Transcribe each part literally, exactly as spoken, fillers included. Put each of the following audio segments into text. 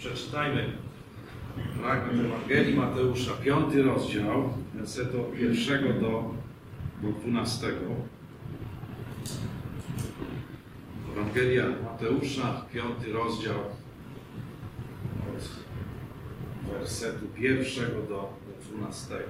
Przeczytajmy fragment Ewangelii Mateusza, piąty rozdział, werset od pierwszego do, do dwunastego. Ewangelia Mateusza, piąty rozdział, od wersetu pierwszego do, do dwunastego.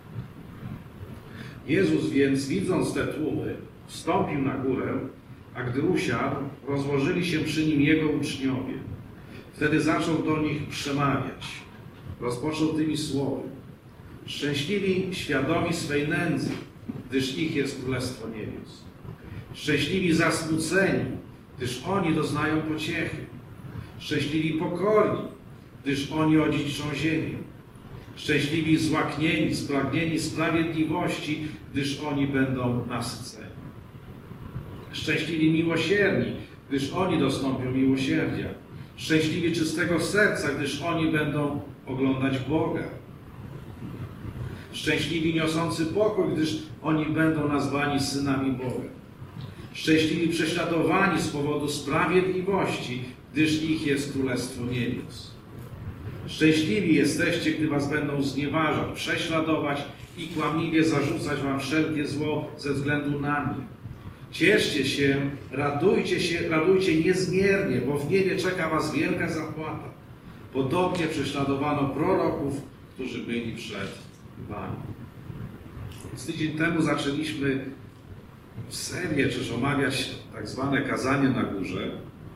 Jezus więc, widząc te tłumy, wstąpił na górę, a gdy usiadł, rozłożyli się przy nim jego uczniowie. Wtedy zaczął do nich przemawiać. Rozpoczął tymi słowy: szczęśliwi świadomi swej nędzy, gdyż ich jest Królestwo Niebios. Szczęśliwi zasmuceni, gdyż oni doznają pociechy. Szczęśliwi pokorni, gdyż oni odziedziczą ziemię. Szczęśliwi złaknieni, spragnieni sprawiedliwości, gdyż oni będą nasyceni. Szczęśliwi miłosierni, gdyż oni dostąpią miłosierdzia. Szczęśliwi czystego serca, gdyż oni będą oglądać Boga. Szczęśliwi niosący pokój, gdyż oni będą nazwani synami Boga. Szczęśliwi prześladowani z powodu sprawiedliwości, gdyż ich jest Królestwo Niebios. Szczęśliwi jesteście, gdy was będą znieważać, prześladować i kłamliwie zarzucać wam wszelkie zło ze względu na mnie. Cieszcie się, radujcie się, radujcie niezmiernie, bo w niebie czeka was wielka zapłata. Podobnie prześladowano proroków, którzy byli przed wami. Z tydzień temu zaczęliśmy serię, czyż omawiać tak zwane kazanie na górze.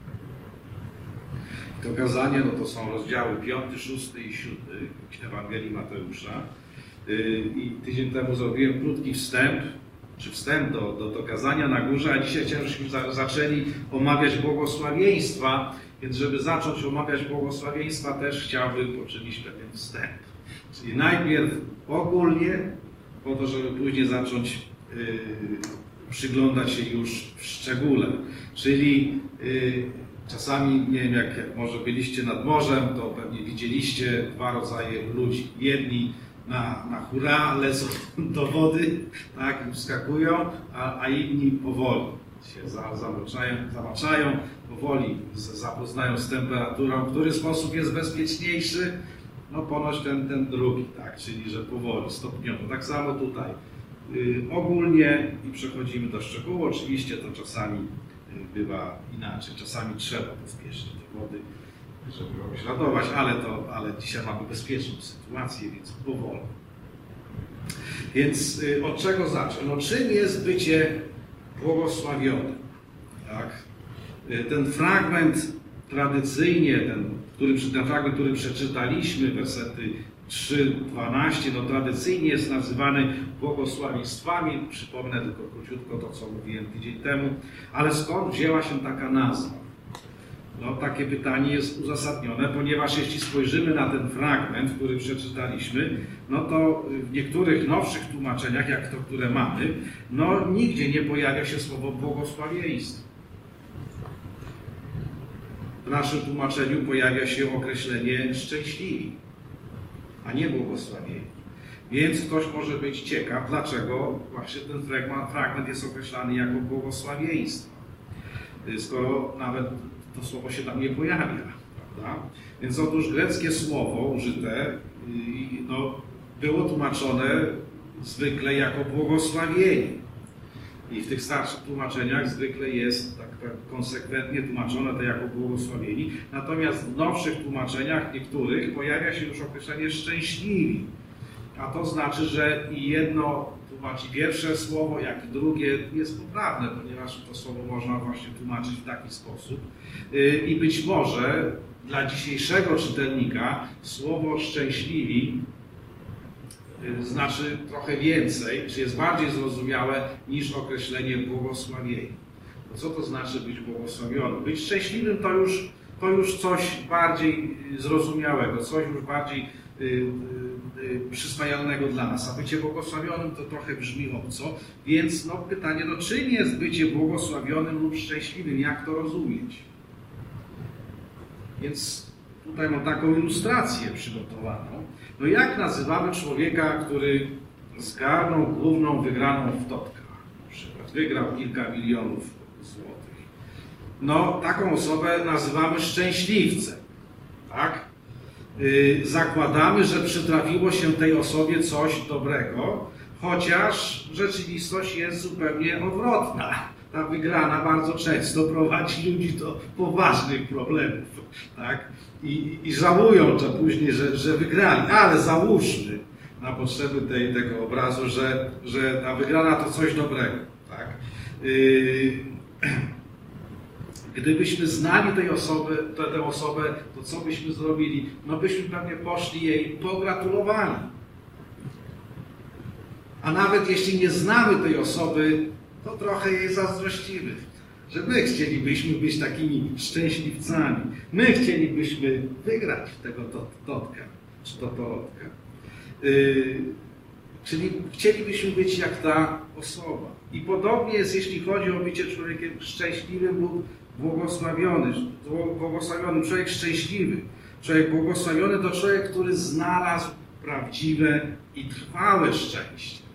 To kazanie, no to są rozdziały piąty, szósty i siódmy Ewangelii Mateusza. I tydzień temu zrobiłem krótki wstęp, czy wstęp do, do, do kazania na górze, a dzisiaj chciałem, żebyśmy za, zaczęli omawiać błogosławieństwa, więc żeby zacząć omawiać błogosławieństwa, też chciałbym poczynić pewien wstęp. Czyli najpierw ogólnie, po to, żeby później zacząć yy, przyglądać się już w szczególe. Czyli yy, czasami, nie wiem, jak, jak może byliście nad morzem, to pewnie widzieliście dwa rodzaje ludzi. Jedni na, na hura lecą do wody, tak, i wskakują, a, a inni powoli się za, zamaczają, zamaczają, powoli z, zapoznają z temperaturą. Który sposób jest bezpieczniejszy? No ponoć ten, ten drugi, tak, czyli że powoli, stopniowo. Tak samo tutaj. Yy, ogólnie i przechodzimy do szczegółów. Oczywiście to czasami bywa inaczej. Czasami trzeba pospieszyć do wody, żeby kogoś ratować, ale, to, ale dzisiaj mamy bezpieczną sytuację, więc powoli. Więc y, od czego zacząć? No czym jest bycie błogosławionym? Tak? Y, ten fragment tradycyjnie, ten, który, ten fragment, który przeczytaliśmy, wersety trzy do dwunastu, no tradycyjnie jest nazywany błogosławieństwami. Przypomnę tylko króciutko to, co mówiłem tydzień temu. Ale skąd wzięła się taka nazwa? No, takie pytanie jest uzasadnione, ponieważ jeśli spojrzymy na ten fragment, który przeczytaliśmy, no to w niektórych nowszych tłumaczeniach, jak to, które mamy, no nigdzie nie pojawia się słowo błogosławieństwo. W naszym tłumaczeniu pojawia się określenie szczęśliwi, a nie błogosławieni. Więc ktoś może być ciekaw, dlaczego właśnie ten fragment jest określany jako błogosławieństwo, skoro nawet to słowo się tam nie pojawia, prawda? Więc otóż greckie słowo użyte no, było tłumaczone zwykle jako błogosławienie. I w tych starszych tłumaczeniach zwykle jest tak, tak konsekwentnie tłumaczone to jako błogosławieni. Natomiast w nowszych tłumaczeniach niektórych pojawia się już określenie szczęśliwi. A to znaczy, że i jedno tłumaczy pierwsze słowo, jak i drugie jest poprawne, ponieważ to słowo można właśnie tłumaczyć w taki sposób. I być może dla dzisiejszego czytelnika słowo szczęśliwi znaczy trochę więcej, czy jest bardziej zrozumiałe niż określenie błogosławieni. No co to znaczy być błogosławionym? Być szczęśliwym to już, to już coś bardziej zrozumiałego, coś już bardziej y, y, y, przyswajalnego dla nas. A bycie błogosławionym to trochę brzmi obco, więc no, pytanie, no czym jest bycie błogosławionym lub szczęśliwym? Jak to rozumieć? Więc tutaj mam taką ilustrację przygotowaną. No jak nazywamy człowieka, który zgarnął główną wygraną w totkach? Na przykład wygrał kilka milionów złotych. No taką osobę nazywamy szczęśliwcem, tak? zakładamy, że przytrafiło się tej osobie coś dobrego, chociaż rzeczywistość jest zupełnie odwrotna. Ta wygrana bardzo często prowadzi ludzi do poważnych problemów, tak? I, i żałują to później, że, że wygrali. Ale załóżmy na potrzeby tej, tego obrazu, że, że ta wygrana to coś dobrego, tak? Yy, Gdybyśmy znali tej osoby, tę, tę osobę, to co byśmy zrobili? No byśmy pewnie poszli jej pogratulowali. A nawet jeśli nie znamy tej osoby, to trochę jej zazdrościmy. Że my chcielibyśmy być takimi szczęśliwcami. My chcielibyśmy wygrać tego totka, czy totolotka. Yy, czyli chcielibyśmy być jak ta osoba. I podobnie jest, jeśli chodzi o bycie człowiekiem szczęśliwym lub błogosławiony. Błogosławiony, człowiek szczęśliwy. Człowiek błogosławiony to człowiek, który znalazł prawdziwe i trwałe szczęście.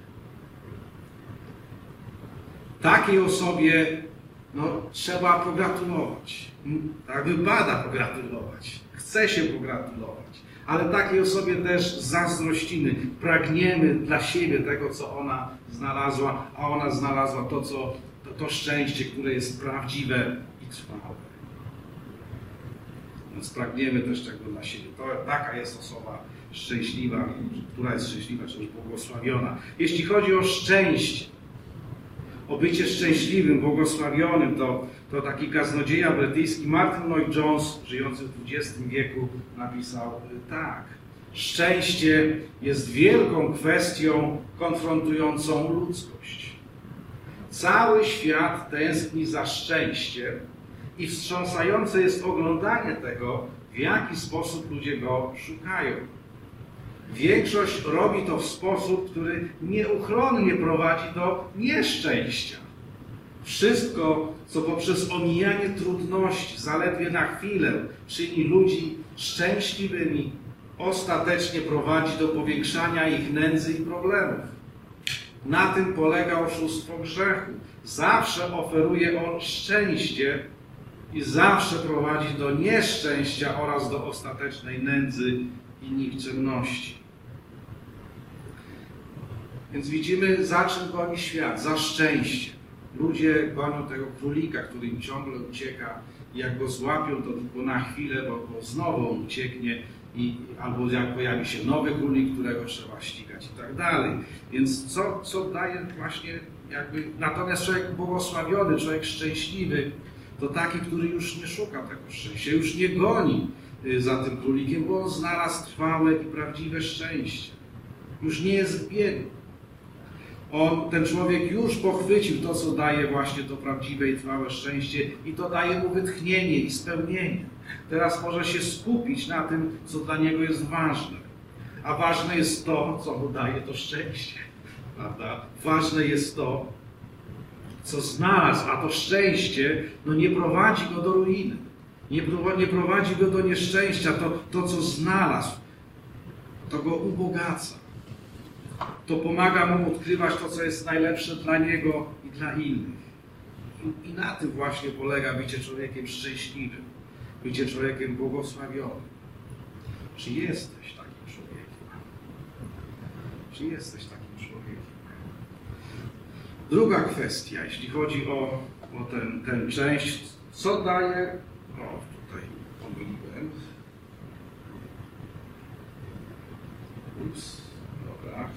Takiej osobie no, trzeba pogratulować. Tak, wypada pogratulować. Chce się pogratulować. Ale takiej osobie też zazdrościmy. Pragniemy dla siebie tego, co ona znalazła, a ona znalazła to, co, to, to szczęście, które jest prawdziwe i trwałe. Więc pragniemy też tego dla siebie. To, taka jest osoba szczęśliwa, która jest szczęśliwa, czy też błogosławiona. Jeśli chodzi o szczęście, o bycie szczęśliwym, błogosławionym, to, to taki kaznodzieja brytyjski Martin Lloyd-Jones, żyjący w dwudziestym wieku, napisał tak. Szczęście jest wielką kwestią konfrontującą ludzkość. Cały świat tęskni za szczęściem i wstrząsające jest oglądanie tego, w jaki sposób ludzie go szukają. Większość robi to w sposób, który nieuchronnie prowadzi do nieszczęścia. Wszystko, co poprzez omijanie trudności, zaledwie na chwilę, czyni ludzi szczęśliwymi, ostatecznie prowadzi do powiększania ich nędzy i problemów. Na tym polega oszustwo grzechu. Zawsze oferuje on szczęście i zawsze prowadzi do nieszczęścia oraz do ostatecznej nędzy i nikczemności. Więc widzimy, za czym goni świat? Za szczęście. Ludzie gonią tego królika, który im ciągle ucieka. Jak go złapią, to tylko na chwilę, bo, bo znowu on ucieknie i, albo jak pojawi się nowy królik, którego trzeba ścigać i tak dalej. Więc co, co daje właśnie jakby... Natomiast człowiek błogosławiony, człowiek szczęśliwy, to taki, który już nie szuka tego szczęścia, już nie goni za tym królikiem, bo on znalazł trwałe i prawdziwe szczęście. Już nie jest w biegu. On, ten człowiek już pochwycił to, co daje właśnie to prawdziwe i trwałe szczęście i to daje mu wytchnienie i spełnienie. Teraz może się skupić na tym, co dla niego jest ważne. A ważne jest to, co mu daje to szczęście. Prawda? Ważne jest to, co znalazł, a to szczęście no nie prowadzi go do ruiny. Nie, nie prowadzi go do nieszczęścia. To, to, co znalazł, to go ubogaca. To pomaga mu odkrywać to, co jest najlepsze dla niego i dla innych. I, i na tym właśnie polega bycie człowiekiem szczęśliwym, bycie człowiekiem błogosławionym. Czy jesteś takim człowiekiem? Czy jesteś takim człowiekiem? Druga kwestia, jeśli chodzi o, o ten, tę część, co daje... O, tutaj pomyliłem. Ups, dobra.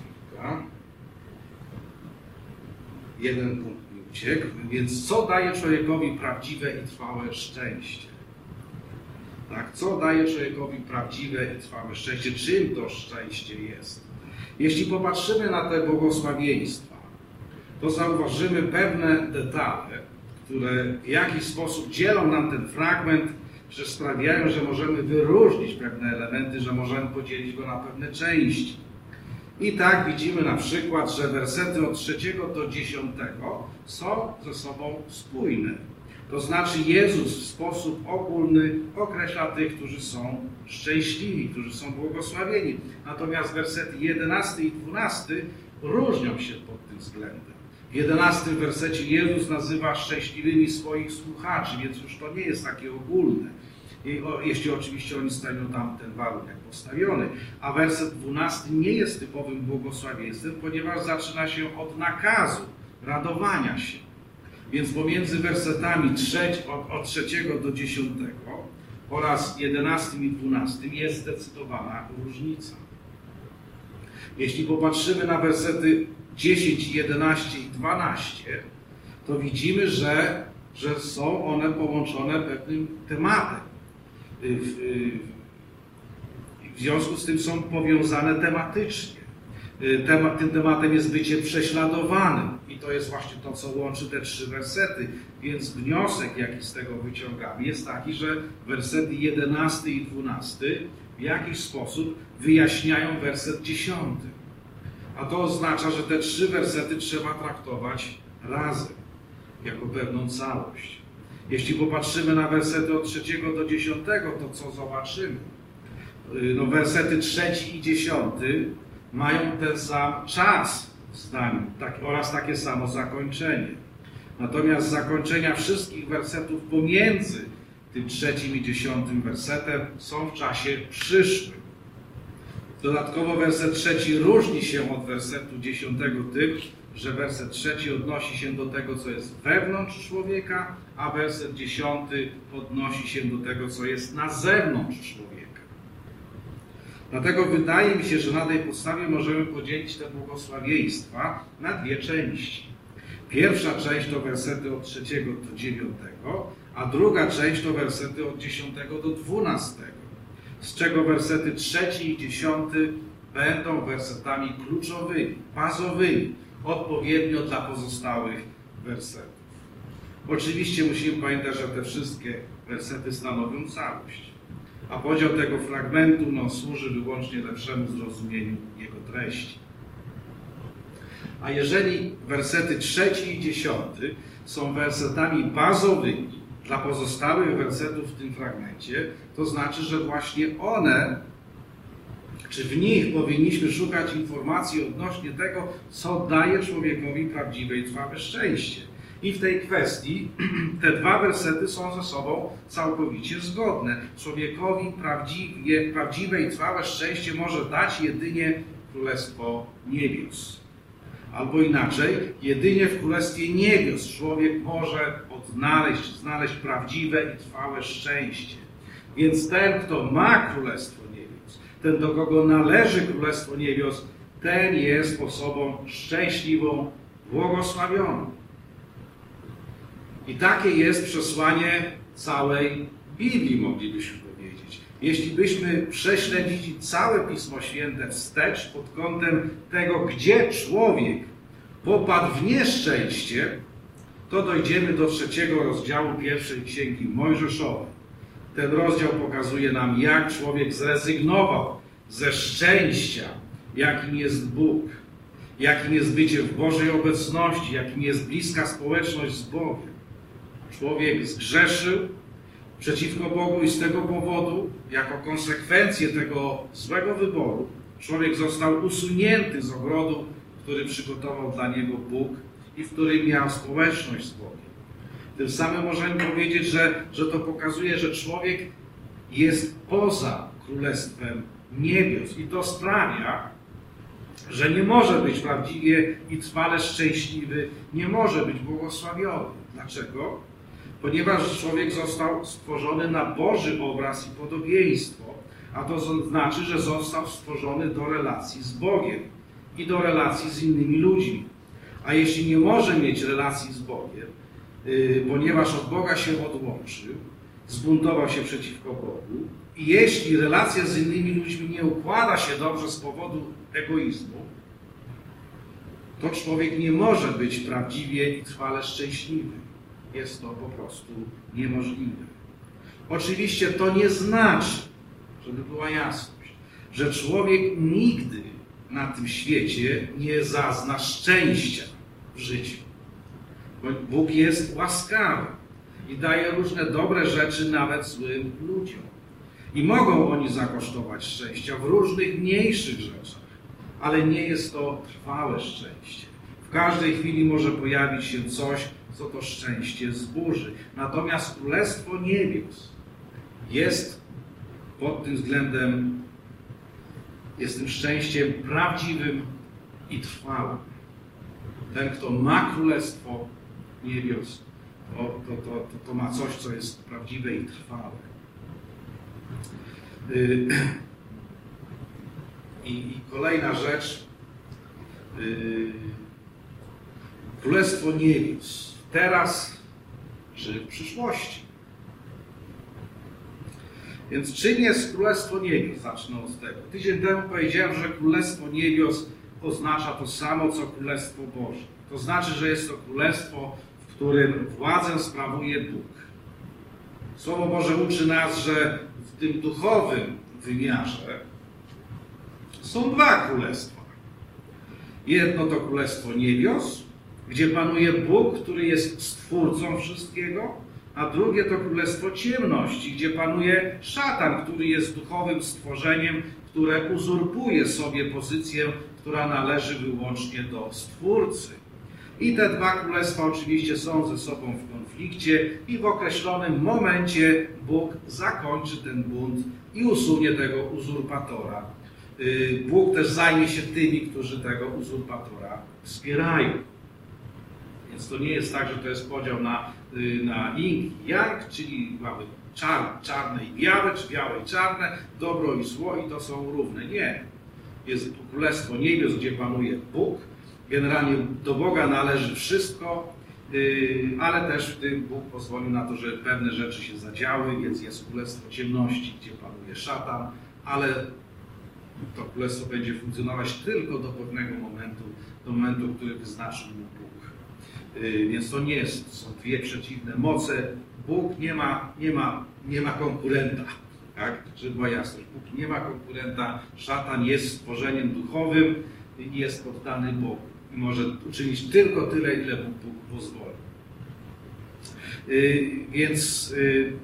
Jeden punkt mi uciekł, więc co daje człowiekowi prawdziwe i trwałe szczęście? Tak, co daje człowiekowi prawdziwe i trwałe szczęście? Czym to szczęście jest? Jeśli popatrzymy na te błogosławieństwa, to zauważymy pewne detale, które w jakiś sposób dzielą nam ten fragment, że sprawiają, że możemy wyróżnić pewne elementy, że możemy podzielić go na pewne części. I tak widzimy na przykład, że wersety od trzeciego do dziesiątego są ze sobą spójne. To znaczy Jezus w sposób ogólny określa tych, którzy są szczęśliwi, którzy są błogosławieni. Natomiast wersety jedenasty i dwunasty różnią się pod tym względem. W jedenastym wersecie Jezus nazywa szczęśliwymi swoich słuchaczy, więc już to nie jest takie ogólne. jeśli oczywiście oni stają tam ten warunek postawiony. A werset dwunasty nie jest typowym błogosławieństwem, ponieważ zaczyna się od nakazu, radowania się. Więc pomiędzy wersetami trzeci, od, od trzeciego do dziesiątego oraz jedenastym i dwunastym jest zdecydowana różnica. Jeśli popatrzymy na wersety dziesięć, jedenaście i dwanaście, to widzimy, że, że są one połączone pewnym tematem. W, w związku z tym są powiązane tematycznie. Tema, tym tematem jest bycie prześladowanym i to jest właśnie to, co łączy te trzy wersety. Więc wniosek, jaki z tego wyciągamy, jest taki, że wersety jedenasty i dwunasty w jakiś sposób wyjaśniają werset dziesiąty. A to oznacza, że te trzy wersety trzeba traktować razem, jako pewną całość. Jeśli popatrzymy na wersety od trzeciego do dziesiątego, to co zobaczymy? No, wersety trzeci i dziesiąty mają ten sam czas w zdaniu tak, oraz takie samo zakończenie. Natomiast zakończenia wszystkich wersetów pomiędzy tym trzecim i dziesiątym wersetem są w czasie przyszłym. Dodatkowo werset trzeci różni się od wersetu dziesiątego tym, że werset trzeci odnosi się do tego, co jest wewnątrz człowieka, a werset dziesiąty odnosi się do tego, co jest na zewnątrz człowieka. Dlatego wydaje mi się, że na tej podstawie możemy podzielić te błogosławieństwa na dwie części. Pierwsza część to wersety od trzeciego do dziewiątego, a druga część to wersety od dziesiątego do dwunastego. Z czego wersety trzeci i dziesiąty będą wersetami kluczowymi, bazowymi, odpowiednio dla pozostałych wersetów. Oczywiście musimy pamiętać, że te wszystkie wersety stanowią całość, a podział tego fragmentu no, służy wyłącznie lepszemu zrozumieniu jego treści. A jeżeli wersety trzeci i dziesiąty są wersetami bazowymi dla pozostałych wersetów w tym fragmencie, to znaczy, że właśnie one, czy w nich powinniśmy szukać informacji odnośnie tego, co daje człowiekowi prawdziwe i trwałe szczęście. I w tej kwestii te dwa wersety są ze sobą całkowicie zgodne. Człowiekowi prawdziwie, prawdziwe i trwałe szczęście może dać jedynie Królestwo Niebios. Albo inaczej, jedynie w Królestwie Niebios człowiek może odnaleźć, znaleźć prawdziwe i trwałe szczęście. Więc ten, kto ma Królestwo Niebios, ten, do kogo należy Królestwo Niebios, ten jest osobą szczęśliwą, błogosławioną. I takie jest przesłanie całej Biblii, moglibyśmy powiedzieć. Jeśli byśmy prześledzili całe Pismo Święte wstecz pod kątem tego, gdzie człowiek popadł w nieszczęście, to dojdziemy do trzeciego rozdziału pierwszej Księgi Mojżeszowej. Ten rozdział pokazuje nam, jak człowiek zrezygnował ze szczęścia, jakim jest Bóg, jakim jest bycie w Bożej obecności, jakim jest bliska społeczność z Bogiem. Człowiek zgrzeszył przeciwko Bogu i z tego powodu, jako konsekwencję tego złego wyboru, człowiek został usunięty z ogrodu, który przygotował dla niego Bóg i w którym miał społeczność z Bogiem. Tym samym możemy powiedzieć, że, że to pokazuje, że człowiek jest poza Królestwem Niebios i to sprawia, że nie może być prawdziwie i trwale szczęśliwy, nie może być błogosławiony. Dlaczego? Ponieważ człowiek został stworzony na Boży obraz i podobieństwo, a to znaczy, że został stworzony do relacji z Bogiem i do relacji z innymi ludźmi. A jeśli nie może mieć relacji z Bogiem, yy, ponieważ od Boga się odłączył, zbuntował się przeciwko Bogu i jeśli relacja z innymi ludźmi nie układa się dobrze z powodu egoizmu, to człowiek nie może być prawdziwie i trwale szczęśliwy. Jest to po prostu niemożliwe. Oczywiście to nie znaczy, żeby była jasność, że człowiek nigdy na tym świecie nie zazna szczęścia w życiu. Bo Bóg jest łaskawy i daje różne dobre rzeczy nawet złym ludziom. I mogą oni zakosztować szczęścia w różnych mniejszych rzeczach, ale nie jest to trwałe szczęście. W każdej chwili może pojawić się coś, co to szczęście zburzy. Natomiast Królestwo Niebios jest pod tym względem, jest tym szczęściem prawdziwym i trwałym. Ten, kto ma Królestwo Niebios, to, to, to, to, to ma coś, co jest prawdziwe i trwałe. I, i kolejna rzecz. Królestwo Niebios. Teraz czy w przyszłości. Więc czym jest Królestwo Niebios? Zacznę od tego. Tydzień temu powiedziałem, że Królestwo Niebios oznacza to samo, co Królestwo Boże. To znaczy, że jest to Królestwo, w którym władzę sprawuje Bóg. Słowo Boże uczy nas, że w tym duchowym wymiarze są dwa królestwa. Jedno to Królestwo Niebios, gdzie panuje Bóg, który jest Stwórcą wszystkiego, a drugie to Królestwo Ciemności, gdzie panuje szatan, który jest duchowym stworzeniem, które uzurpuje sobie pozycję, która należy wyłącznie do Stwórcy. I te dwa królestwa oczywiście są ze sobą w konflikcie i w określonym momencie Bóg zakończy ten bunt i usunie tego uzurpatora. Bóg też zajmie się tymi, którzy tego uzurpatora wspierają. Więc to nie jest tak, że to jest podział na, na yin i yang, czyli mamy czar, czarne i białe, czy białe i czarne, dobro i zło i to są równe. Nie. Jest Królestwo Niebios, gdzie panuje Bóg. Generalnie do Boga należy wszystko, ale też w tym Bóg pozwolił na to, że pewne rzeczy się zadziały, więc jest Królestwo Ciemności, gdzie panuje szatan, ale to królestwo będzie funkcjonować tylko do pewnego momentu, do momentu, który wyznaczył mu Bóg. Więc to nie jest, są dwie przeciwne moce. Bóg nie ma, nie ma, nie ma konkurenta. Tak? Żeby była jasność. Bóg nie ma konkurenta. Szatan jest stworzeniem duchowym i jest poddany Bogu. I może uczynić tylko tyle, ile Bóg, Bóg pozwoli. Yy, więc, yy,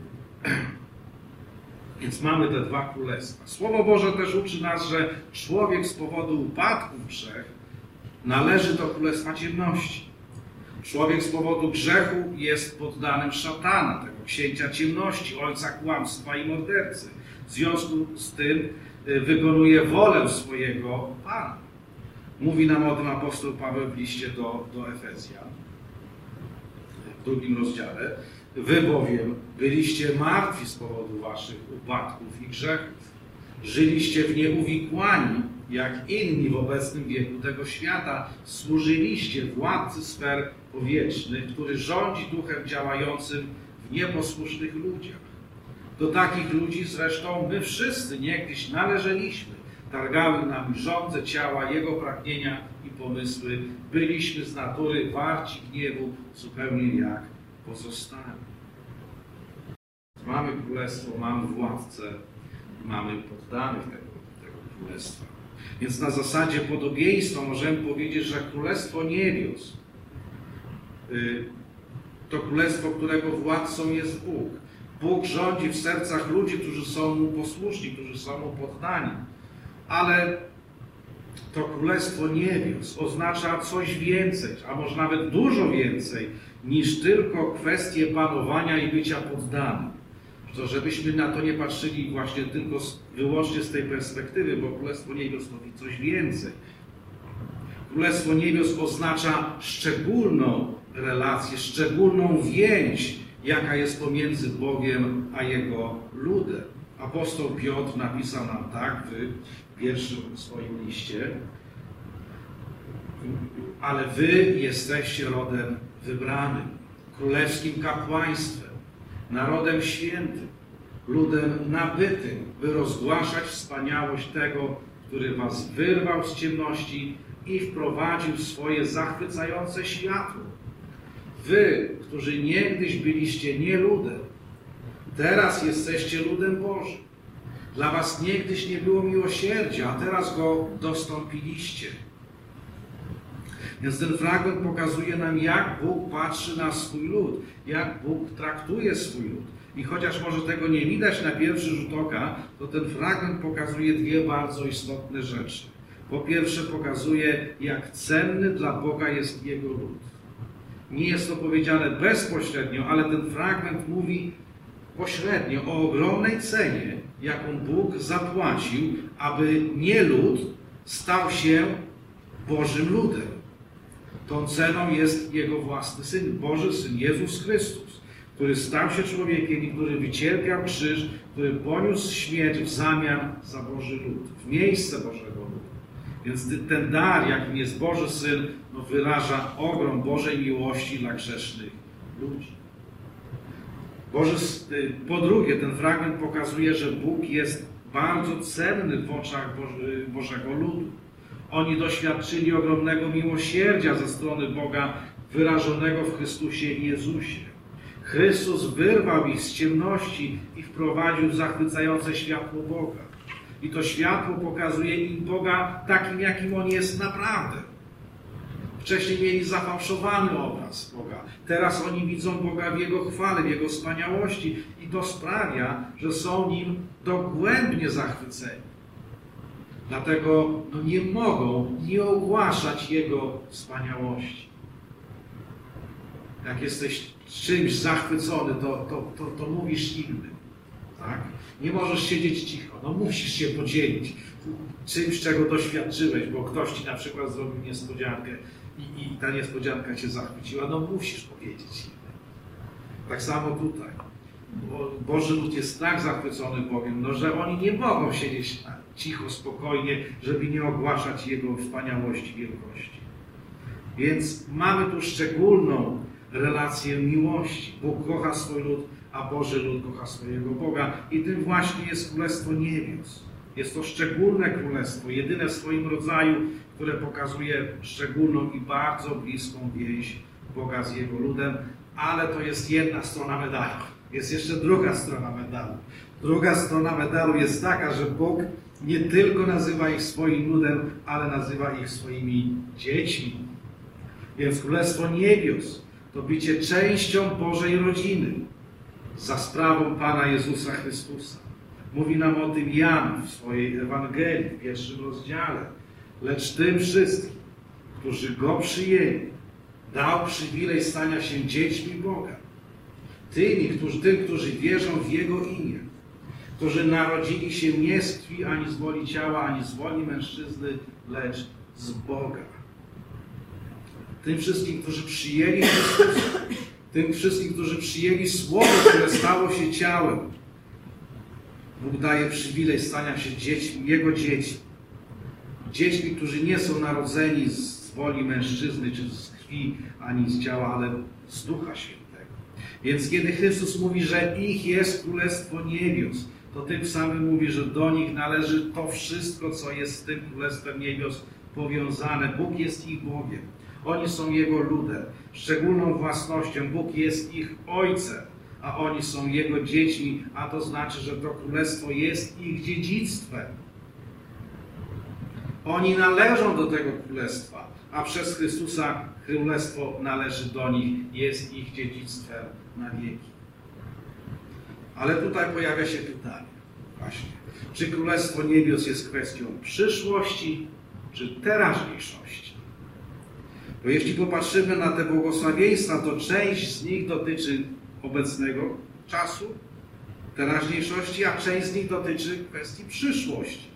więc mamy te dwa królestwa. Słowo Boże też uczy nas, że człowiek z powodu upadków grzech należy do Królestwa Ciemności. Człowiek z powodu grzechu jest poddanym szatana, tego księcia ciemności, ojca kłamstwa i mordercy. W związku z tym wykonuje wolę swojego Pana. Mówi nam o tym apostoł Paweł w liście do, do Efezjan, w drugim rozdziale. Wy bowiem byliście martwi z powodu waszych upadków i grzechów. Żyliście w nieuwikłani, jak inni w obecnym wieku tego świata. Służyliście władcy sfer powietrznych, który rządzi duchem działającym w nieposłusznych ludziach. Do takich ludzi zresztą my wszyscy niegdyś należeliśmy. Targały nami żądze ciała, jego pragnienia i pomysły. Byliśmy z natury warci gniewu, zupełnie jak pozostali. Mamy królestwo, mamy władcę, mamy poddanych tego, tego królestwa. Więc na zasadzie podobieństwa możemy powiedzieć, że Królestwo Niebios to królestwo, którego władcą jest Bóg. Bóg rządzi w sercach ludzi, którzy są Mu posłuszni, którzy są Mu poddani. Ale to Królestwo Niebios oznacza coś więcej, a może nawet dużo więcej, niż tylko kwestię panowania i bycia poddanym. To żebyśmy na to nie patrzyli właśnie tylko z, wyłącznie z tej perspektywy, bo Królestwo Niebios mówi coś więcej. Królestwo Niebios oznacza szczególną relację, szczególną więź, jaka jest pomiędzy Bogiem a Jego ludem. Apostoł Piotr napisał nam tak w pierwszym swoim liście: ale wy jesteście rodem wybranym, królewskim kapłaństwem, narodem świętym, ludem nabytym, by rozgłaszać wspaniałość tego, który was wyrwał z ciemności i wprowadził w swoje zachwycające światło. Wy, którzy niegdyś byliście nie ludem, teraz jesteście ludem Bożym. Dla was niegdyś nie było miłosierdzia, a teraz go dostąpiliście. Więc ten fragment pokazuje nam, jak Bóg patrzy na swój lud, jak Bóg traktuje swój lud. I chociaż może tego nie widać na pierwszy rzut oka, to ten fragment pokazuje dwie bardzo istotne rzeczy. Po pierwsze pokazuje, jak cenny dla Boga jest Jego lud. Nie jest to powiedziane bezpośrednio, ale ten fragment mówi, pośrednio o ogromnej cenie, jaką Bóg zapłacił, aby nie lud stał się Bożym ludem. Tą ceną jest Jego własny Syn, Boży Syn, Jezus Chrystus, który stał się człowiekiem i który wycierpiał krzyż, który poniósł śmierć w zamian za Boży lud, w miejsce Bożego ludu. Więc ten dar, jakim jest Boży Syn, no, wyraża ogrom Bożej miłości dla grzesznych ludzi. Boży, po drugie, ten fragment pokazuje, że Bóg jest bardzo cenny w oczach Boży, Bożego ludu. Oni doświadczyli ogromnego miłosierdzia ze strony Boga wyrażonego w Chrystusie Jezusie. Chrystus wyrwał ich z ciemności i wprowadził w zachwycające światło Boga. I to światło pokazuje im Boga takim, jakim On jest naprawdę. Wcześniej mieli zafałszowany obraz Boga. Teraz oni widzą Boga w Jego chwale, w Jego wspaniałości i to sprawia, że są Nim dogłębnie zachwyceni. Dlatego no, nie mogą nie ogłaszać Jego wspaniałości. Jak jesteś czymś zachwycony, to, to, to, to mówisz innym. Tak? Nie możesz siedzieć cicho, no musisz się podzielić czymś, czego doświadczyłeś, bo ktoś ci na przykład zrobił niespodziankę i, i ta niespodzianka cię zachwyciła, no musisz powiedzieć innym. Tak samo tutaj. Bo Boży lud jest tak zachwycony Bogiem, no, że oni nie mogą siedzieć cicho, spokojnie, żeby nie ogłaszać Jego wspaniałości, wielkości. Więc mamy tu szczególną relację miłości. Bóg kocha swój lud, a Boży lud kocha swojego Boga. I tym właśnie jest Królestwo Niebios. Jest to szczególne królestwo, jedyne w swoim rodzaju, które pokazuje szczególną i bardzo bliską więź Boga z Jego ludem, ale to jest jedna strona medalu. Jest jeszcze druga strona medalu. Druga strona medalu jest taka, że Bóg nie tylko nazywa ich swoim ludem, ale nazywa ich swoimi dziećmi. Więc Królestwo Niebios to bycie częścią Bożej rodziny za sprawą Pana Jezusa Chrystusa. Mówi nam o tym Jan w swojej Ewangelii, w pierwszym rozdziale. Lecz tym wszystkim, którzy Go przyjęli, dał przywilej stania się dziećmi Boga. Tymi, którzy, tym, którzy wierzą w Jego imię, którzy narodzili się nie z krwi, ani z woli ciała, ani z woli mężczyzny, lecz z Boga. Tym wszystkim, którzy przyjęli Chrystusa, tym wszystkim, którzy przyjęli Słowo, które stało się ciałem, Bóg daje przywilej stania się dziećmi, Jego dziećmi. Dziećmi, którzy nie są narodzeni z woli mężczyzny, czy z krwi, ani z ciała, ale z Ducha Świętego. Więc kiedy Chrystus mówi, że ich jest Królestwo Niebios, to tym samym mówi, że do nich należy to wszystko, co jest z tym Królestwem Niebios powiązane. Bóg jest ich Bogiem. Oni są Jego ludem, szczególną własnością. Bóg jest ich Ojcem, a oni są Jego dziećmi, a to znaczy, że to Królestwo jest ich dziedzictwem. Oni należą do tego Królestwa, a przez Chrystusa Królestwo należy do nich, jest ich dziedzictwem na wieki. Ale tutaj pojawia się pytanie właśnie, czy Królestwo Niebios jest kwestią przyszłości, czy teraźniejszości? Bo jeśli popatrzymy na te błogosławieństwa, to część z nich dotyczy obecnego czasu, teraźniejszości, a część z nich dotyczy kwestii przyszłości.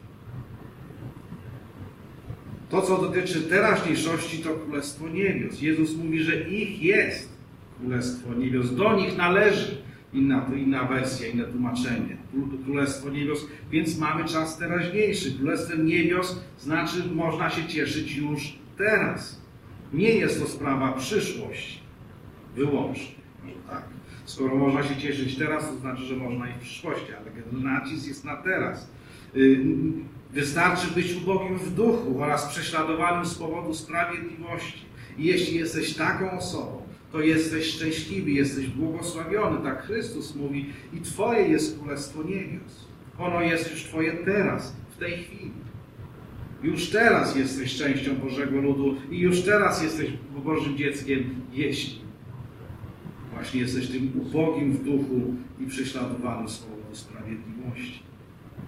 To, co dotyczy teraźniejszości, to Królestwo Niebios. Jezus mówi, że ich jest Królestwo Niebios. Do nich należy inna, inna wersja, inne tłumaczenie. Królestwo Niebios, więc mamy czas teraźniejszy. Królestwem Niebios znaczy, można się cieszyć już teraz. Nie jest to sprawa przyszłości. Wyłącznie. Tak. Skoro można się cieszyć teraz, to znaczy, że można i w przyszłości, ale nacisk jest na teraz. Wystarczy być ubogim w duchu oraz prześladowanym z powodu sprawiedliwości. I jeśli jesteś taką osobą, to jesteś szczęśliwy, jesteś błogosławiony. Tak Chrystus mówi. I Twoje jest Królestwo Niebios. Ono jest już Twoje teraz, w tej chwili. Już teraz jesteś częścią Bożego ludu i już teraz jesteś Bożym dzieckiem, jeśli właśnie jesteś tym ubogim w duchu i prześladowanym z powodu sprawiedliwości.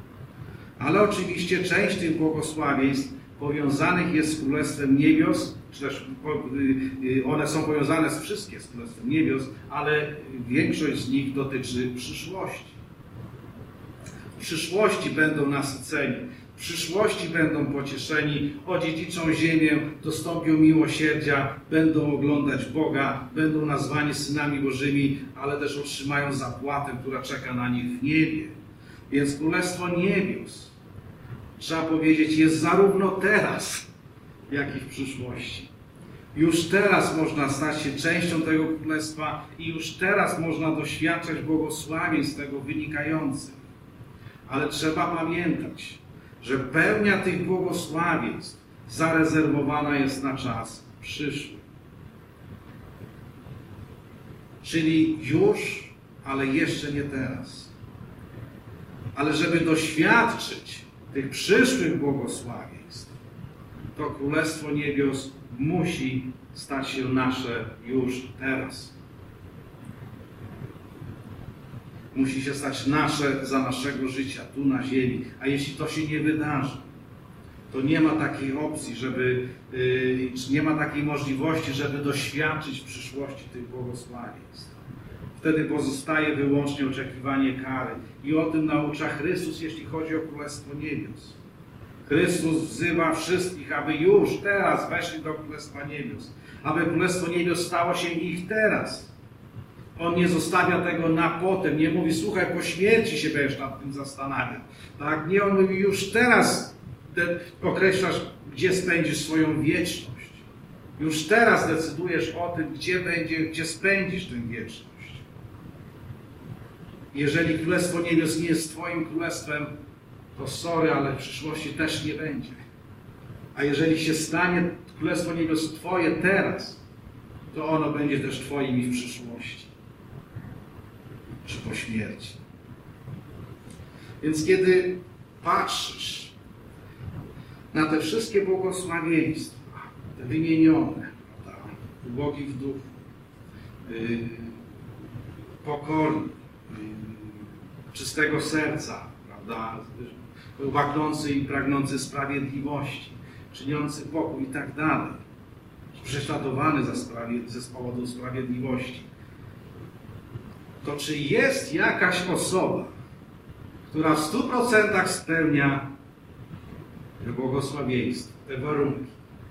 Ale oczywiście część tych błogosławieństw powiązanych jest z Królestwem Niebios, czy też one są powiązane z wszystkie z Królestwem Niebios, ale większość z nich dotyczy przyszłości. W przyszłości będą nasyceni, w przyszłości będą pocieszeni, odziedziczą ziemię, dostąpią miłosierdzia, będą oglądać Boga, będą nazwani synami Bożymi, ale też otrzymają zapłatę, która czeka na nich w niebie. Więc Królestwo Niebios, trzeba powiedzieć, jest zarówno teraz, jak i w przyszłości. Już teraz można stać się częścią tego Królestwa i już teraz można doświadczać błogosławieństw z tego wynikających. Ale trzeba pamiętać, że pełnia tych błogosławieństw zarezerwowana jest na czas przyszły. Czyli już, ale jeszcze nie teraz. Ale żeby doświadczyć tych przyszłych błogosławieństw, to Królestwo Niebios musi stać się nasze już teraz. Musi się stać nasze za naszego życia, tu na ziemi. A jeśli to się nie wydarzy, to nie ma takiej opcji, żeby, yy, nie ma takiej możliwości, żeby doświadczyć w przyszłości tych błogosławieństw. Wtedy pozostaje wyłącznie oczekiwanie kary. I o tym naucza Chrystus, jeśli chodzi o Królestwo Niebios. Chrystus wzywa wszystkich, aby już teraz weszli do Królestwa Niebios. Aby Królestwo Niebios stało się ich teraz. On nie zostawia tego na potem, nie mówi, słuchaj, po śmierci się będziesz nad tym zastanawiał. Tak? Nie, on mówi, już teraz określasz, gdzie spędzisz swoją wieczność. Już teraz decydujesz o tym, gdzie, będzie, gdzie spędzisz tę wieczność. Jeżeli Królestwo Niebios nie jest twoim królestwem, to sorry, ale w przyszłości też nie będzie. A jeżeli się stanie Królestwo Niebios twoje teraz, to ono będzie też twoim i w przyszłości. Czy po śmierci. Więc kiedy patrzysz na te wszystkie błogosławieństwa, te wymienione, prawda? Ubogi w duchu, yy, pokorni, yy, czystego serca, prawda? Łaknący i pragnący sprawiedliwości, czyniący pokój i tak dalej, prześladowany za sprawie, ze powodu sprawiedliwości, to czy jest jakaś osoba, która w stu procentach spełnia te błogosławieństwa, te warunki?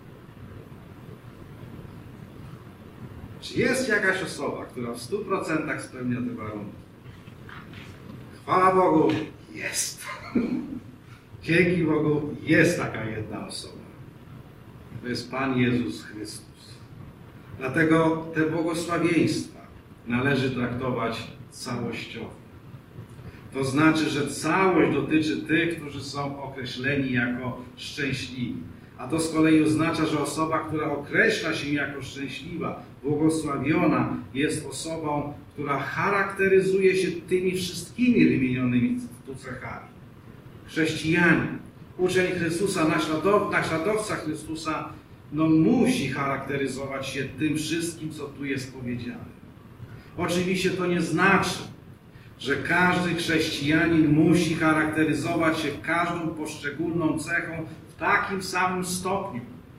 Czy jest jakaś osoba, która w stu procentach spełnia te warunki? Chwała Bogu, jest. Dzięki Bogu jest taka jedna osoba. To jest Pan Jezus Chrystus. Dlatego te błogosławieństwa należy traktować całościowo. To znaczy, że całość dotyczy tych, którzy są określeni jako szczęśliwi. A to z kolei oznacza, że osoba, która określa się jako szczęśliwa, błogosławiona, jest osobą, która charakteryzuje się tymi wszystkimi wymienionymi tu cechami. Chrześcijanin, uczeń Chrystusa, naśladow, naśladowca Chrystusa, no musi charakteryzować się tym wszystkim, co tu jest powiedziane. Oczywiście to nie znaczy, że każdy chrześcijanin musi charakteryzować się każdą poszczególną cechą w takim samym stopniu.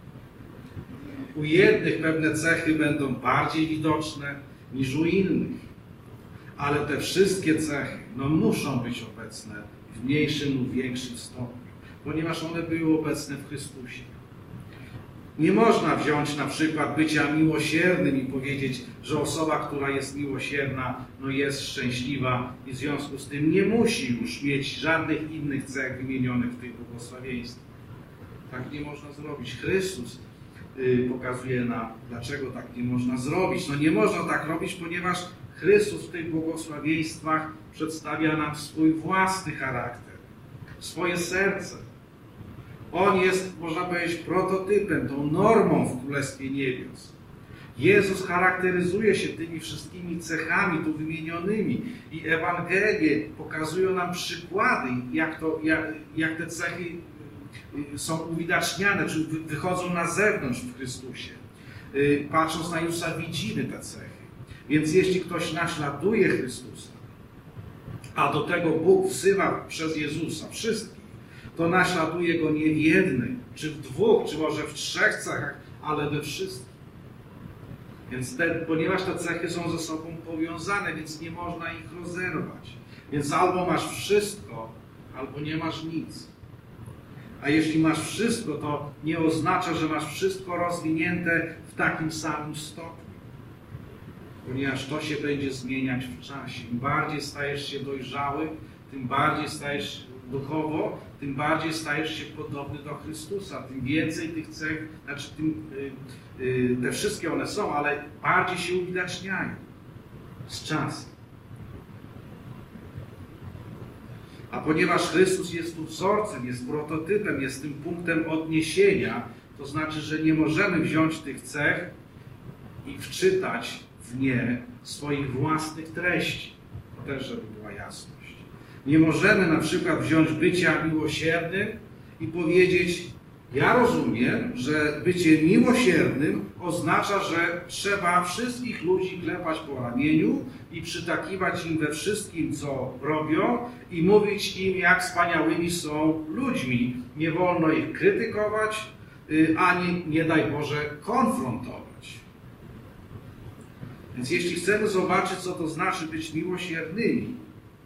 U jednych pewne cechy będą bardziej widoczne niż u innych, ale te wszystkie cechy no, muszą być obecne w mniejszym lub większym stopniu, ponieważ one były obecne w Chrystusie. Nie można wziąć na przykład bycia miłosiernym i powiedzieć, że osoba, która jest miłosierna, no jest szczęśliwa i w związku z tym nie musi już mieć żadnych innych cech wymienionych w tych błogosławieństwach. Tak nie można zrobić. Chrystus y, pokazuje nam, dlaczego tak nie można zrobić. No nie można tak robić, ponieważ Chrystus w tych błogosławieństwach przedstawia nam swój własny charakter, swoje serce. On jest, można powiedzieć, prototypem, tą normą w Królestwie Niebios. Jezus charakteryzuje się tymi wszystkimi cechami tu wymienionymi i Ewangelie pokazują nam przykłady, jak, to, jak, jak te cechy są uwidaczniane, czy wychodzą na zewnątrz w Chrystusie. Patrząc na Jezusa widzimy te cechy. Więc jeśli ktoś naśladuje Chrystusa, a do tego Bóg wzywa przez Jezusa wszystkich, to naśladuje Go nie w jednej, czy w dwóch, czy może w trzech cechach, ale we wszystkim. Więc te, ponieważ te cechy są ze sobą powiązane, więc nie można ich rozerwać. Więc albo masz wszystko, albo nie masz nic. A jeśli masz wszystko, to nie oznacza, że masz wszystko rozwinięte w takim samym stopniu. Ponieważ to się będzie zmieniać w czasie. Im bardziej stajesz się dojrzały, tym bardziej stajesz się duchowo, tym bardziej stajesz się podobny do Chrystusa. Tym więcej tych cech, znaczy tym, y, y, te wszystkie one są, ale bardziej się uwidaczniają z czasem. A ponieważ Chrystus jest tu wzorcem, jest prototypem, jest tym punktem odniesienia, to znaczy, że nie możemy wziąć tych cech i wczytać w nie swoich własnych treści. To też, żeby była jasność. Nie możemy na przykład wziąć bycia miłosiernym i powiedzieć: ja rozumiem, że bycie miłosiernym oznacza, że trzeba wszystkich ludzi klepać po ramieniu i przytakiwać im we wszystkim, co robią, i mówić im, jak wspaniałymi są ludźmi. Nie wolno ich krytykować, ani, nie daj Boże, konfrontować. Więc jeśli chcemy zobaczyć, co to znaczy być miłosiernymi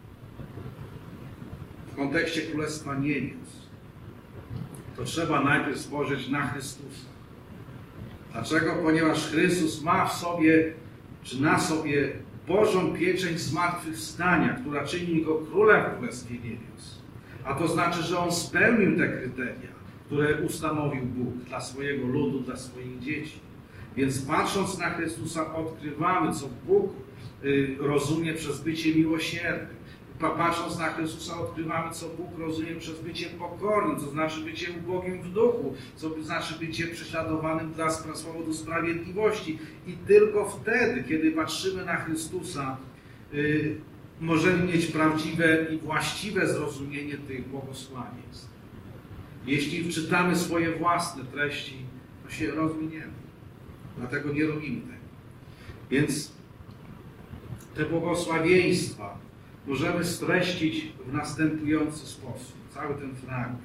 w kontekście Królestwa Niebios, to trzeba najpierw spojrzeć na Chrystusa. Dlaczego? Ponieważ Chrystus ma w sobie, czy na sobie Bożą pieczęć zmartwychwstania, która czyni Go Królem w Królestwie Niebios. A to znaczy, że On spełnił te kryteria, które ustanowił Bóg dla swojego ludu, dla swoich dzieci. Więc patrząc na Chrystusa, odkrywamy, co Bóg y, rozumie przez bycie miłosiernym. Patrząc na Chrystusa, odkrywamy, co Bóg rozumie przez bycie pokornym, co znaczy bycie ubogim w duchu, co znaczy bycie prześladowanym dla powodu sprawiedliwości. I tylko wtedy, kiedy patrzymy na Chrystusa, yy, możemy mieć prawdziwe i właściwe zrozumienie tych błogosławieństw. Jeśli wczytamy swoje własne treści, to się rozwiniemy. Dlatego nie robimy tego. Więc te błogosławieństwa możemy streścić w następujący sposób. Cały ten fragment.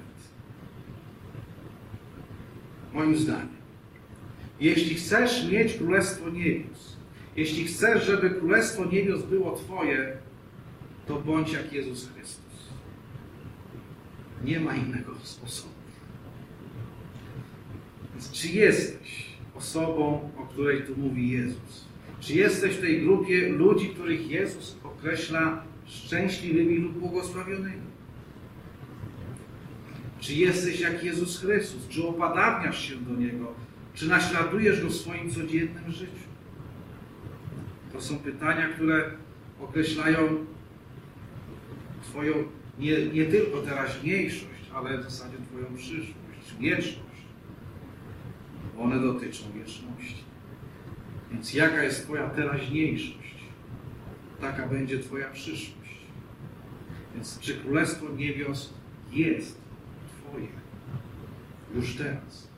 Moim zdaniem. Jeśli chcesz mieć Królestwo Niebios, jeśli chcesz, żeby Królestwo Niebios było Twoje, to bądź jak Jezus Chrystus. Nie ma innego sposobu. Więc czy jesteś osobą, o której tu mówi Jezus? Czy jesteś w tej grupie ludzi, których Jezus określa szczęśliwymi lub błogosławionymi? Czy jesteś jak Jezus Chrystus? Czy upadabniasz się do Niego? Czy naśladujesz Go w swoim codziennym życiu? To są pytania, które określają Twoją nie, nie tylko teraźniejszość, ale w zasadzie Twoją przyszłość, wieczność. One dotyczą wieczności. Więc jaka jest Twoja teraźniejszość? Taka będzie Twoja przyszłość. Więc czy Królestwo Niebios jest Twoje już teraz?